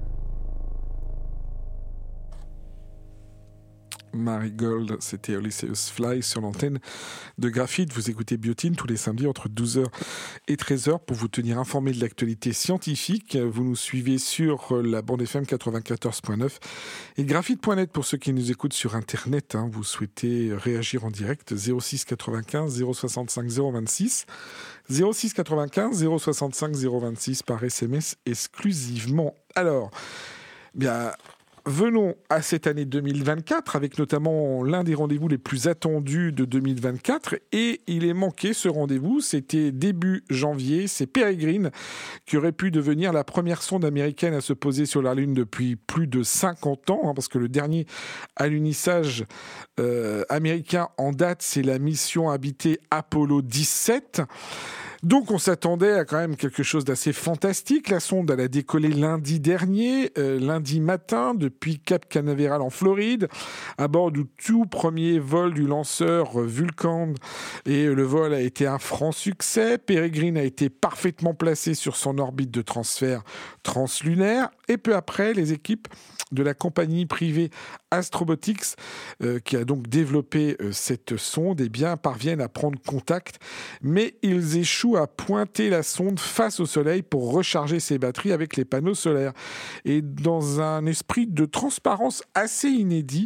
Marigold, c'était Odysseus Fly sur l'antenne de Graphite. Vous écoutez Biotine tous les samedis entre 12h et 13h pour vous tenir informé de l'actualité scientifique. Vous nous suivez sur la bande FM 94.9 et graphite.net pour ceux qui nous écoutent sur Internet. Vous souhaitez réagir en direct, 06 95 065 026. 06 95 065 026 par SMS exclusivement. Alors, bien... venons à cette année 2024 avec notamment l'un des rendez-vous les plus attendus de 2024 et il est manqué ce rendez-vous, c'était début janvier, c'est Peregrine qui aurait pu devenir la première sonde américaine à se poser sur la Lune depuis plus de 50 ans parce que le dernier alunissage américain en date c'est la mission habitée Apollo 17. Donc on s'attendait à quand même quelque chose d'assez fantastique. La sonde, elle a décollé lundi dernier, lundi matin, depuis Cap Canaveral en Floride, à bord du tout premier vol du lanceur Vulcan. Et le vol a été un franc succès. Peregrine a été parfaitement placé sur son orbite de transfert translunaire. Et peu après, les équipes de la compagnie privée Astrobotics, qui a donc développé cette sonde, parviennent à prendre contact, mais ils échouent à pointer la sonde face au Soleil pour recharger ses batteries avec les panneaux solaires. Et dans un esprit de transparence assez inédit,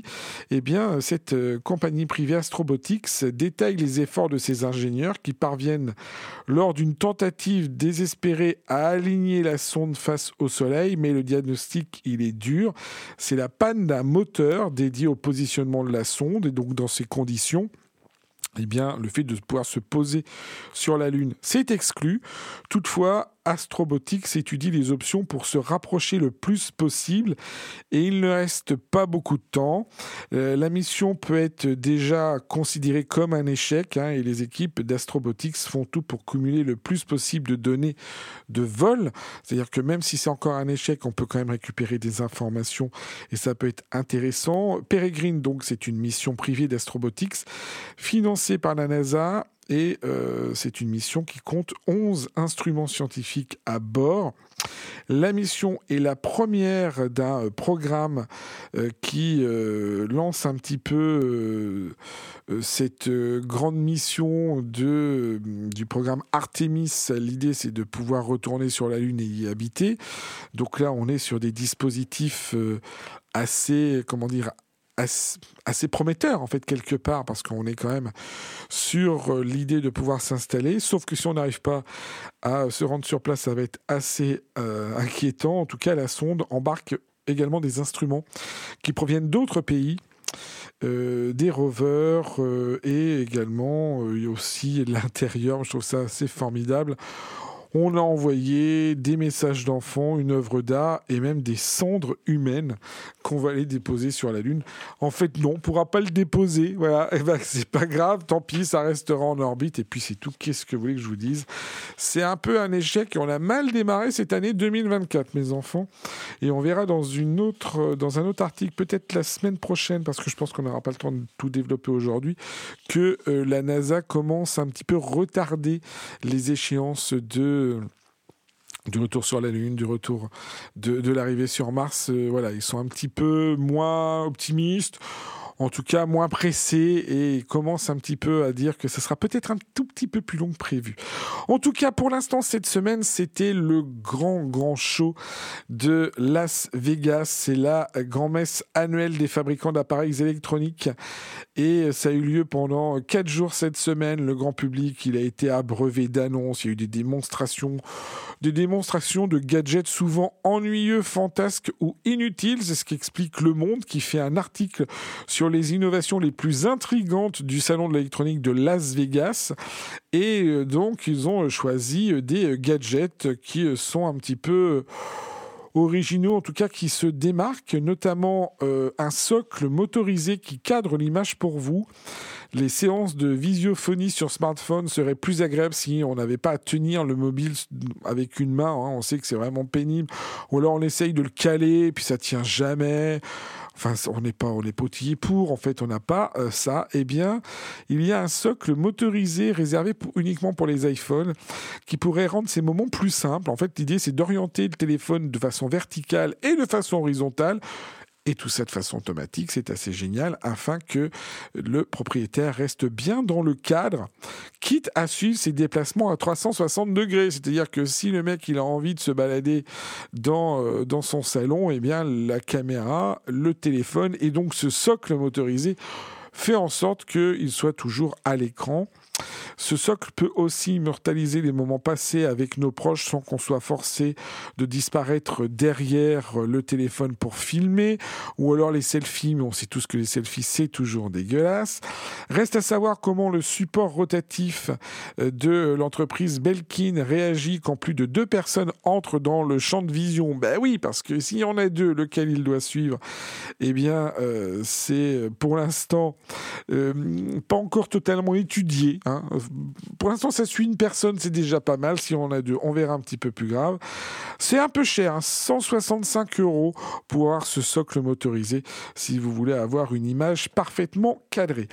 cette compagnie privée Astrobotics détaille les efforts de ses ingénieurs qui parviennent, lors d'une tentative désespérée, à aligner la sonde face au Soleil, mais le diagnostic, il est dur. C'est la panne d'un moteur dédié au positionnement de la sonde, et donc dans ces conditions, le fait de pouvoir se poser sur la Lune, c'est exclu. Toutefois, Astrobotics étudie les options pour se rapprocher le plus possible et il ne reste pas beaucoup de temps. La mission peut être déjà considérée comme un échec et les équipes d'Astrobotics font tout pour cumuler le plus possible de données de vol. C'est-à-dire que même si c'est encore un échec, on peut quand même récupérer des informations et ça peut être intéressant. Peregrine, donc, c'est une mission privée d'Astrobotics financée par la NASA. Et c'est une mission qui compte 11 instruments scientifiques à bord. La mission est la première d'un programme qui lance un petit peu cette grande mission du programme Artemis. L'idée, c'est de pouvoir retourner sur la Lune et y habiter. Donc là, on est sur des dispositifs assez prometteur en fait quelque part parce qu'on est quand même sur l'idée de pouvoir s'installer, sauf que si on n'arrive pas à se rendre sur place, ça va être assez inquiétant. En tout cas, la sonde embarque également des instruments qui proviennent d'autres pays, des rovers et également aussi l'intérieur. Je trouve ça assez formidable. On a envoyé des messages d'enfants, une œuvre d'art et même des cendres humaines qu'on va aller déposer sur la Lune. En fait, non, on ne pourra pas le déposer. Voilà, c'est pas grave, tant pis, ça restera en orbite. Et puis c'est tout. Qu'est-ce que vous voulez que je vous dise ? C'est un peu un échec et on a mal démarré cette année 2024, mes enfants. Et on verra dans un autre article, peut-être la semaine prochaine, parce que je pense qu'on n'aura pas le temps de tout développer aujourd'hui, que la NASA commence un petit peu retarder les échéances du retour sur la Lune, du retour de l'arrivée sur Mars. Ils sont un petit peu moins optimistes, en tout cas moins pressés, et commencent un petit peu à dire que ça sera peut-être un tout petit peu plus long que prévu. En tout cas, pour l'instant, cette semaine, c'était le grand show de Las Vegas. C'est la grand-messe annuelle des fabricants d'appareils électroniques. Et ça a eu lieu pendant 4 jours cette semaine. Le grand public, il a été abreuvé d'annonces. Il y a eu des démonstrations de gadgets souvent ennuyeux, fantasques ou inutiles. C'est ce qu'explique Le Monde, qui fait un article sur les innovations les plus intrigantes du salon de l'électronique de Las Vegas. Et donc, ils ont choisi des gadgets qui sont un petit peu originaux, en tout cas qui se démarquent, notamment un socle motorisé qui cadre l'image pour vous. les séances de visiophonie sur smartphone seraient plus agréables si on n'avait pas à tenir le mobile avec une main. On sait que c'est vraiment pénible. Ou alors on essaye de le caler, puis ça tient jamais. Enfin, on n'est pas outillé pour. En fait, on n'a pas ça. Eh bien, il y a un socle motorisé réservé uniquement pour les iPhones qui pourrait rendre ces moments plus simples. En fait, l'idée, c'est d'orienter le téléphone de façon verticale et de façon horizontale. Et tout ça de façon automatique, c'est assez génial, afin que le propriétaire reste bien dans le cadre, quitte à suivre ses déplacements à 360 degrés. C'est-à-dire que si le mec il a envie de se balader dans son salon, eh bien la caméra, le téléphone et donc ce socle motorisé fait en sorte qu'il soit toujours à l'écran. Ce socle peut aussi immortaliser les moments passés avec nos proches sans qu'on soit forcé de disparaître derrière le téléphone pour filmer, ou alors les selfies, mais on sait tous que les selfies c'est toujours dégueulasse. Reste à savoir comment le support rotatif de l'entreprise Belkin réagit quand plus de 2 personnes entrent dans le champ de vision. Ben oui, parce que s'il y en a 2, lequel il doit suivre, eh bien c'est pour l'instant pas encore totalement étudié. Pour l'instant, ça suit une personne, c'est déjà pas mal. Si on en a 2, on verra un petit peu plus grave. C'est un peu cher, 165 € pour avoir ce socle motorisé, si vous voulez avoir une image parfaitement cadrée.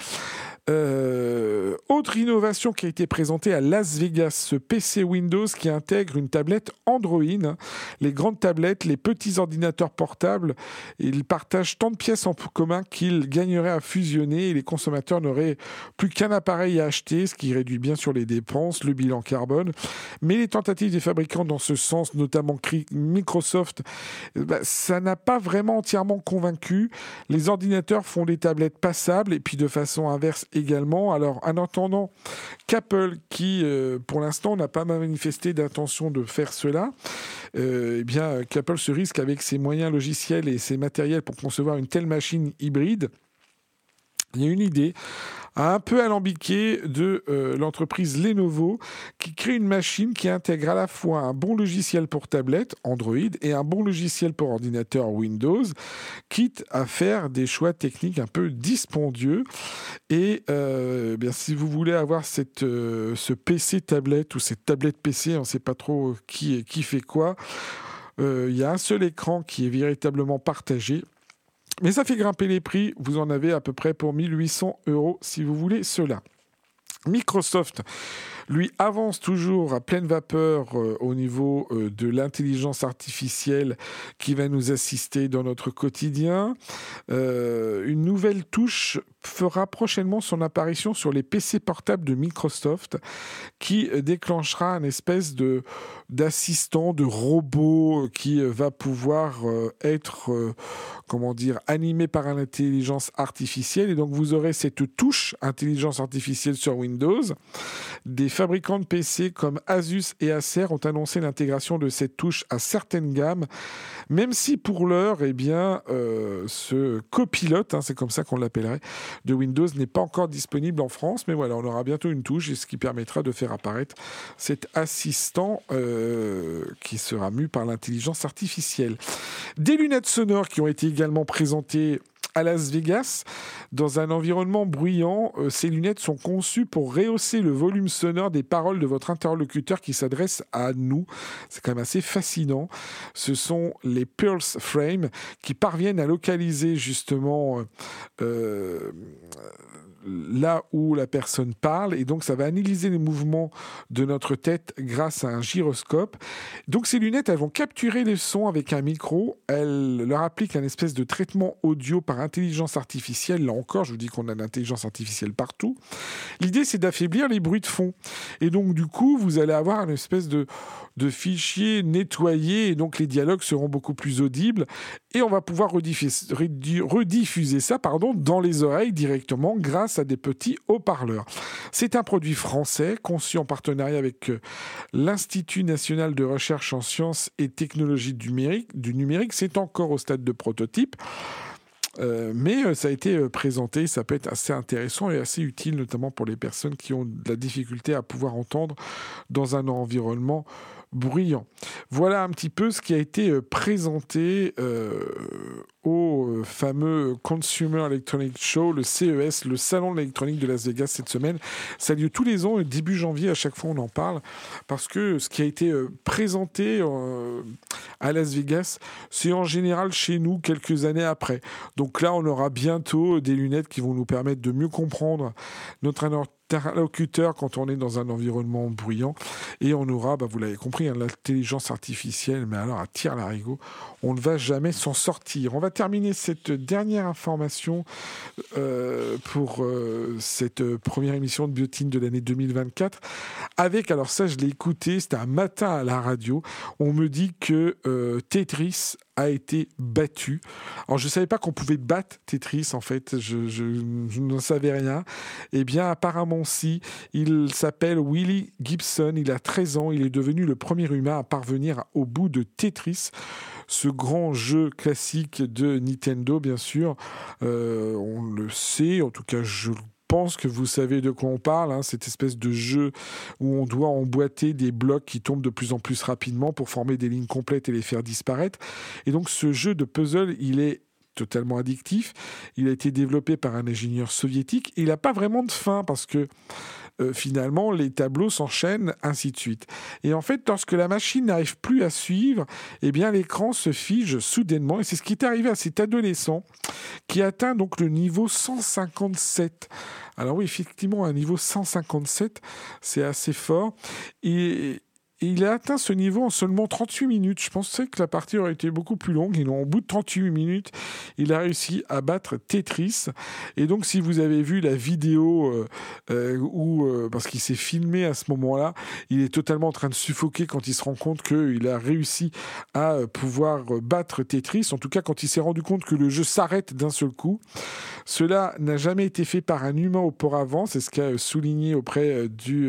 Autre innovation qui a été présentée à Las Vegas, ce PC Windows qui intègre une tablette Android. Les grandes tablettes, les petits ordinateurs portables, ils partagent tant de pièces en commun qu'ils gagneraient à fusionner et les consommateurs n'auraient plus qu'un appareil à acheter, ce qui réduit bien sûr les dépenses, le bilan carbone. Mais les tentatives des fabricants dans ce sens, notamment Microsoft, ça n'a pas vraiment entièrement convaincu. Les ordinateurs font des tablettes passables et puis de façon inverse également. Alors, en attendant qu'Apple, qui pour l'instant n'a pas manifesté d'intention de faire cela, eh bien qu'Apple se risque avec ses moyens logiciels et ses matériels pour concevoir une telle machine hybride, il y a une idée un peu alambiquée de l'entreprise Lenovo qui crée une machine qui intègre à la fois un bon logiciel pour tablette Android et un bon logiciel pour ordinateur Windows, quitte à faire des choix techniques un peu dispendieux. Et bien, si vous voulez avoir ce PC tablette ou cette tablette PC, on ne sait pas trop qui fait quoi, il y a un seul écran qui est véritablement partagé. Mais ça fait grimper les prix. Vous en avez à peu près pour 1 800 € si vous voulez cela. Microsoft, lui, avance toujours à pleine vapeur au niveau de l'intelligence artificielle qui va nous assister dans notre quotidien. Une nouvelle touche fera prochainement son apparition sur les PC portables de Microsoft qui déclenchera une espèce d'assistant, de robot qui va pouvoir être animé par une intelligence artificielle. Et donc vous aurez cette touche intelligence artificielle sur Windows. Des fabricants de PC comme Asus et Acer ont annoncé l'intégration de cette touche à certaines gammes, même si pour l'heure, eh bien, ce copilote, c'est comme ça qu'on l'appellerait, de Windows n'est pas encore disponible en France. Mais voilà, on aura bientôt une touche, et ce qui permettra de faire apparaître cet assistant qui sera mu par l'intelligence artificielle. Des lunettes sonores qui ont été également présentées à Las Vegas, dans un environnement bruyant. Ces lunettes sont conçues pour rehausser le volume sonore des paroles de votre interlocuteur qui s'adresse à nous. C'est quand même assez fascinant. Ce sont les Pulse Frame qui parviennent à localiser justement là où la personne parle, et donc ça va analyser les mouvements de notre tête grâce à un gyroscope. Donc ces lunettes, elles vont capturer les sons avec un micro, elles leur appliquent un espèce de traitement audio par intelligence artificielle. Là encore, je vous dis qu'on a l'intelligence artificielle partout. L'idée, c'est d'affaiblir les bruits de fond, et donc du coup, vous allez avoir une espèce de fichier nettoyé, et donc les dialogues seront beaucoup plus audibles, et on va pouvoir rediffuser ça dans les oreilles directement grâce à des petits haut-parleurs. C'est un produit français conçu en partenariat avec l'Institut national de recherche en sciences et technologies du numérique. C'est encore au stade de prototype. Mais ça a été présenté, ça peut être assez intéressant et assez utile, notamment pour les personnes qui ont de la difficulté à pouvoir entendre dans un environnement bruyant. Voilà un petit peu ce qui a été présenté au fameux Consumer Electronics Show, le CES, le salon de l'électronique de Las Vegas cette semaine. Ça a lieu tous les ans, début janvier, à chaque fois on en parle, parce que ce qui a été présenté à Las Vegas, c'est en général chez nous quelques années après. Donc là, on aura bientôt des lunettes qui vont nous permettre de mieux comprendre notre interlocuteur quand on est dans un environnement bruyant, et on aura, vous l'avez compris, l'intelligence artificielle, mais alors à tire-larigot, on ne va jamais s'en sortir. On va terminer cette dernière information pour cette première émission de Biotine de l'année 2024 avec, alors ça je l'ai écouté, c'était un matin à la radio, on me dit que Tetris a été battu. Alors je ne savais pas qu'on pouvait battre Tetris en fait, je n'en savais rien. Eh bien apparemment si, il s'appelle Willie Gibson, il a 13 ans, il est devenu le premier humain à parvenir au bout de Tetris, ce grand jeu classique de Nintendo bien sûr. On le sait, en tout cas je pense que vous savez de quoi on parle, cette espèce de jeu où on doit emboîter des blocs qui tombent de plus en plus rapidement pour former des lignes complètes et les faire disparaître. Et donc ce jeu de puzzle, il est totalement addictif. Il a été développé par un ingénieur soviétique et il n'a pas vraiment de fin parce que finalement, les tableaux s'enchaînent, ainsi de suite. Et en fait, lorsque la machine n'arrive plus à suivre, eh bien, l'écran se fige soudainement. Et c'est ce qui est arrivé à cet adolescent qui atteint donc le niveau 157. Alors oui, effectivement, un niveau 157, c'est assez fort. Et il a atteint ce niveau en seulement 38 minutes. Je pensais que la partie aurait été beaucoup plus longue. Et non, au bout de 38 minutes, il a réussi à battre Tetris. Et donc, si vous avez vu la vidéo parce qu'il s'est filmé à ce moment-là, il est totalement en train de suffoquer quand il se rend compte qu'il a réussi à pouvoir battre Tetris. En tout cas, quand il s'est rendu compte que le jeu s'arrête d'un seul coup. Cela n'a jamais été fait par un humain auparavant. C'est ce qu'a souligné auprès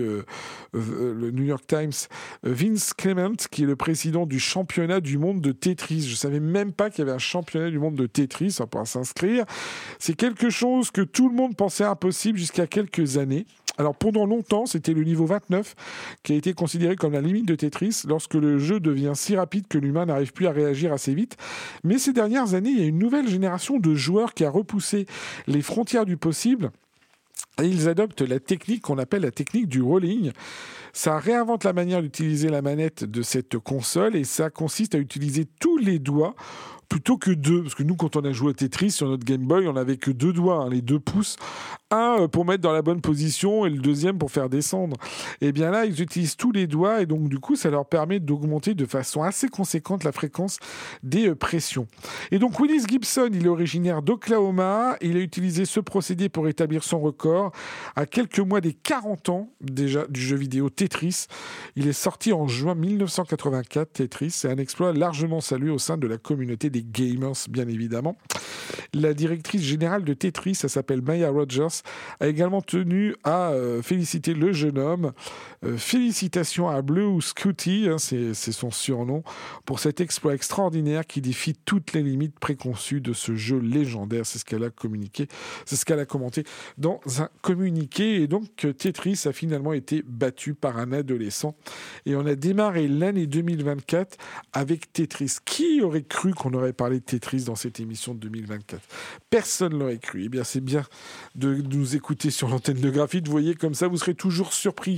le New York Times Vince Clement, qui est le président du championnat du monde de Tetris. Je ne savais même pas qu'il y avait un championnat du monde de Tetris, on pourra s'inscrire. C'est quelque chose que tout le monde pensait impossible jusqu'à quelques années. Alors pendant longtemps, c'était le niveau 29 qui a été considéré comme la limite de Tetris lorsque le jeu devient si rapide que l'humain n'arrive plus à réagir assez vite. Mais ces dernières années, il y a une nouvelle génération de joueurs qui a repoussé les frontières du possible. Et ils adoptent la technique qu'on appelle la technique du rolling. Ça réinvente la manière d'utiliser la manette de cette console et ça consiste à utiliser tous les doigts plutôt que deux. Parce que nous, quand on a joué à Tetris sur notre Game Boy, on n'avait que deux doigts, les 2 pouces. Un pour mettre dans la bonne position et le deuxième pour faire descendre. Et bien là, ils utilisent tous les doigts et donc du coup, ça leur permet d'augmenter de façon assez conséquente la fréquence des pressions. Et donc Willis Gibson, il est originaire d'Oklahoma. Il a utilisé ce procédé pour établir son record à quelques mois des 40 ans déjà du jeu vidéo Tetris. Il est sorti en juin 1984, Tetris. C'est un exploit largement salué au sein de la communauté des gamers, bien évidemment. La directrice générale de Tetris, ça s'appelle Maya Rogers, a également tenu à féliciter le jeune homme. Félicitations à Blue Scooty, c'est son surnom, pour cet exploit extraordinaire qui défie toutes les limites préconçues de ce jeu légendaire. C'est ce qu'elle a communiqué, c'est ce qu'elle a commenté dans un communiqué. Et donc Tetris a finalement été battu par un adolescent. Et on a démarré l'année 2024 avec Tetris. Qui aurait cru qu'on aurait parlé de Tetris dans cette émission de 2024 ? Personne ne l'aurait cru. Eh bien, c'est bien de nous écouter sur l'antenne de Graphite. Vous voyez, comme ça, vous serez toujours surpris.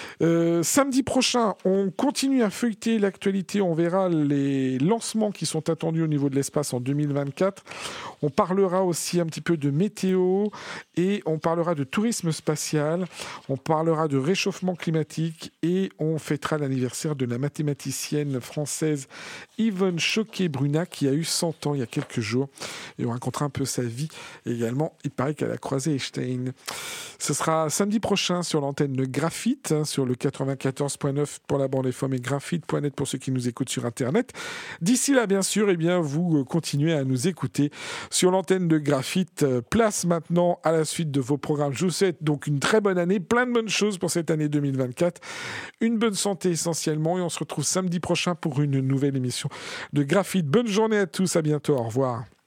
Samedi prochain, on continue à feuilleter l'actualité. On verra les lancements qui sont attendus au niveau de l'espace en 2024. On parlera aussi un petit peu de météo et on parlera de tourisme spatial. On parlera de réchauffement climatique et on fêtera l'anniversaire de la mathématicienne française Yvonne Choquet-Bruna qui a eu 100 ans il y a quelques jours. Et on racontera un peu sa vie également. Il paraît qu'elle a croisé Einstein. Ce sera samedi prochain sur l'antenne de Graphite, sur le 94.9 pour la bande FM et graphite.net pour ceux qui nous écoutent sur Internet. D'ici là, bien sûr, eh bien, vous continuez à nous écouter sur l'antenne de Graphite. Place maintenant à la suite de vos programmes. Je vous souhaite donc une très bonne année, plein de bonnes choses pour cette année 2024. Une bonne santé essentiellement et on se retrouve samedi prochain pour une nouvelle émission de Graphite. Bonne journée à tous, à bientôt, au revoir.